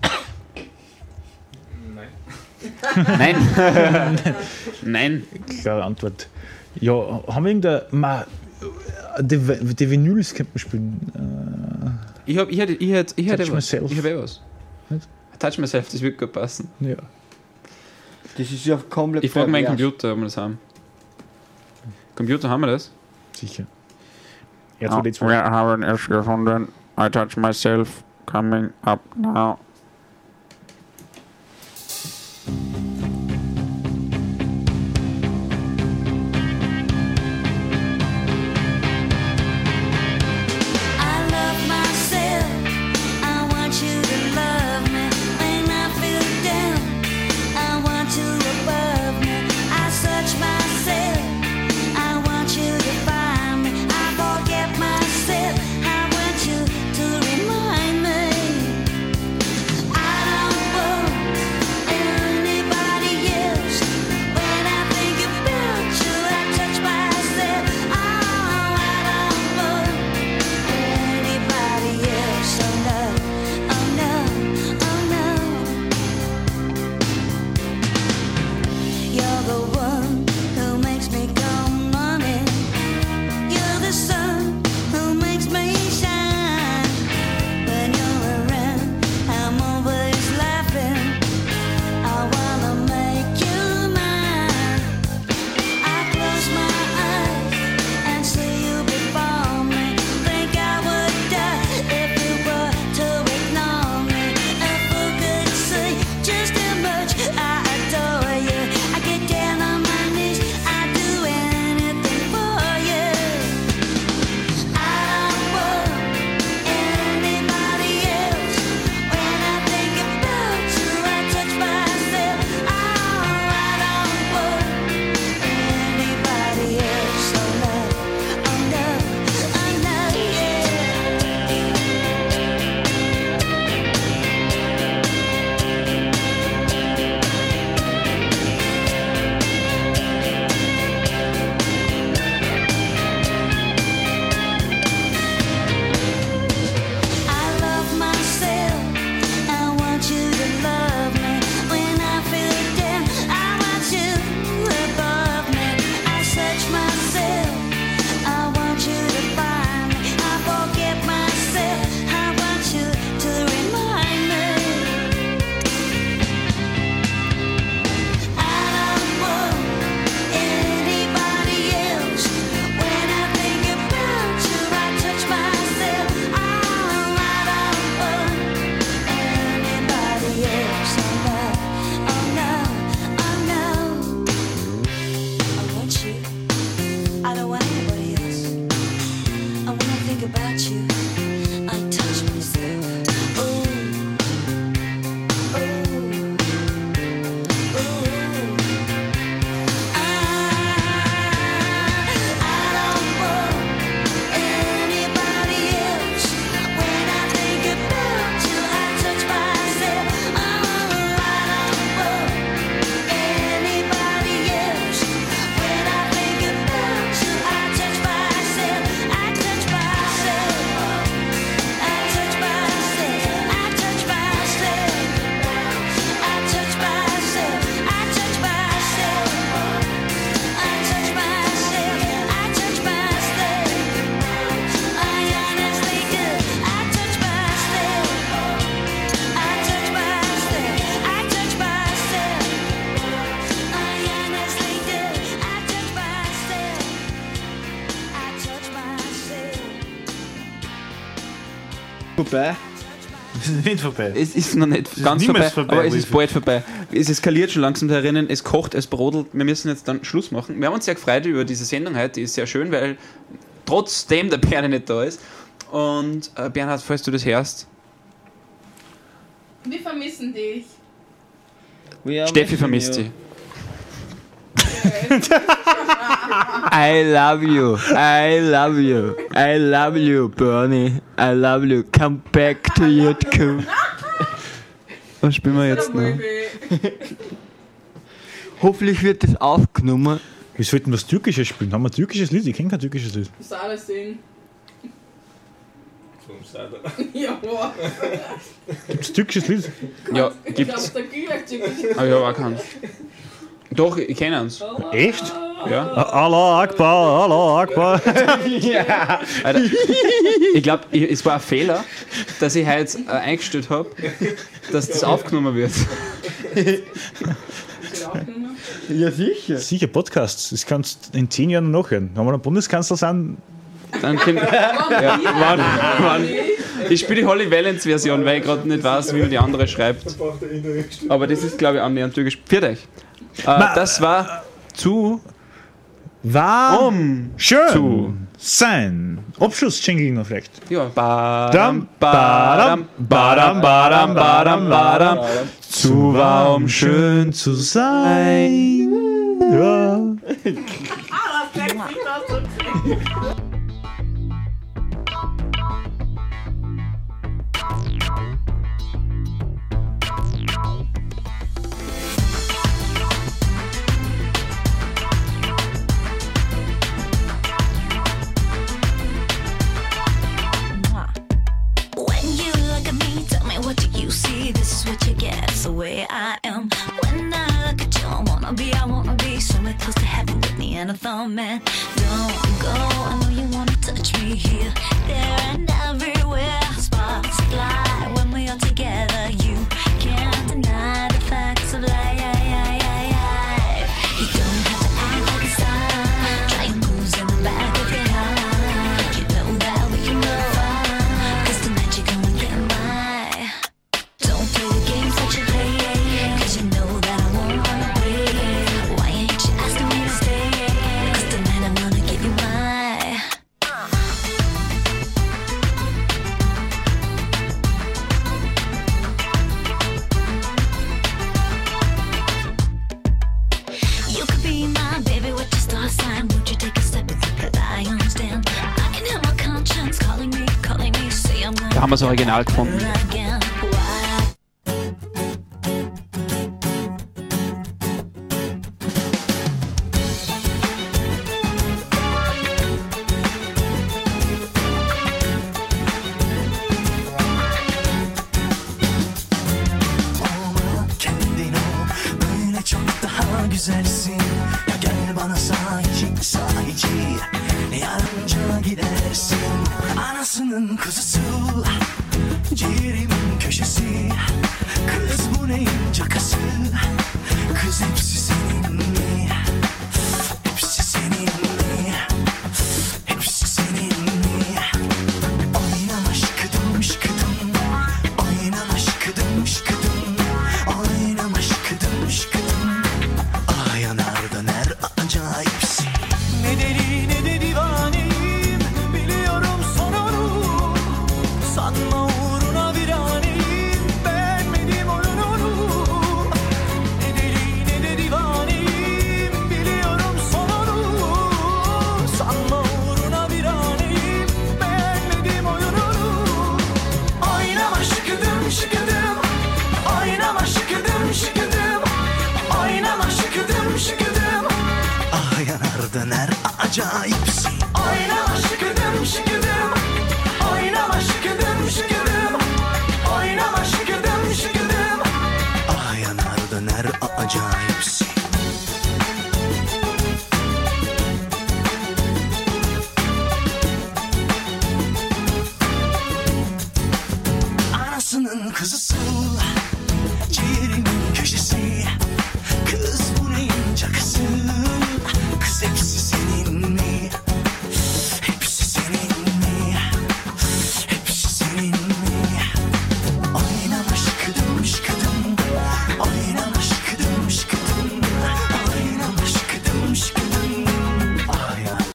Nein. Nein. Klare Antwort. Ja, haben wir irgendeine. Die Vinyls könnte man spielen. Ich hätte Touch Myself. Ich habe was. Nicht? Touch Myself, das wird gut passen. Ja. Das ist ja komplett. Ich frage meinen pervers. Computer, ob wir das haben. Computer, haben wir das? Sicher. Wir haben es gefunden. I touch myself coming up now. Vorbei. Es ist nicht vorbei. Es ist noch nicht ganz vorbei, aber es ist bald vorbei. Es eskaliert schon langsam da drinnen, es kocht, es brodelt. Wir müssen jetzt dann Schluss machen. Wir haben uns sehr gefreut über diese Sendung heute, die ist sehr schön, weil trotzdem der Bernie nicht da ist. Und Bernhard, falls du das hörst, Wir vermissen dich. Steffi vermisst sie. I love you. I love you. I love you, Bernie. I love you. Come back to YouTube. Was spielen wir jetzt noch? Hoffentlich wird das aufgenommen. Wir sollten was Türkisches spielen. Haben wir ein türkisches Lied? Ich kenne kein türkisches Lied. Sada singen. Vom Sada. Ja, boah. Gibt es türkisches Lied? Ja, Ich gibt's. glaube, der Gülak Aber ich habe auch keinen. Doch, ich kenne uns. Echt? Ja. Allah Akbar, Allah Akbar. Ja. Alter, ich glaube, es war ein Fehler, dass ich heute eingestellt habe, dass das aufgenommen wird. Ja, sicher. Sicher, Podcasts. Das kannst du in 10 Jahren noch hören. Wenn wir ein Bundeskanzler sind, Dann kann, ja, wann. Ich spiele die Holly Valence Version, weil ich gerade nicht weiß, wie man die andere schreibt. Aber das ist, glaube ich, annähernd türkisch. Pfiat euch. Das war zu schön zu sein. Abschluss-Jingle noch vielleicht. Ja, badam, badam, badam, badam, badam, badam. Zu warm, schön zu sein. Ja. Ah, das klingt nicht aus. When you look at me, tell me what do you see? This is what you get, it's the way I am. When I look at you, I wanna be somewhere close to heaven with me and a thumb, man. Don't go, I know you wanna touch me here, there and everywhere. Sparks fly when we are together. You can't deny the facts of life. You don't have to act like it's time. Try your moves in the back of your heart. You know that we can go far. 'Cause tonight you're gonna get mine. Don't play the games that you play. 'Cause you know that I won't run away. Why ain't you asking me to stay? 'Cause tonight I'm gonna give you mine. You could be my baby, what your star sign? Would you take a step and look at I understand? I can hear my conscience calling me, say I'm Da haben wir das Original gefunden. again. Why? Kendin ol, böyle çok daha güzelsin. Ya gel bana sahici, sahici. Yarınca gidersin. Anasının kuzusu, ciğerimin köşesi. Kız bu neyin cakası? Kız hepsi senin mi? Hepsi senin mi? Hepsi senin mi? Oynama şıkıdım şıkıdım. Oynama şıkıdım şıkıdım. Oynama şıkıdım şıkıdım. Ah yanardan her acayipsin. Ne deli ne de divaneyim. Biliyorum sonunu. Sanma uğruna viraneyim. Beğenmedim oyununu. Ne deli ne de divaneyim. Biliyorum sonunu. Sanma uğruna viraneyim. Beğenmedim oyununu. Oynama şıkıdım şıkıdım. Oynama şıkıdım şıkıdım. Oynama şıkıdım şıkıdım. Ah yanardan her acayip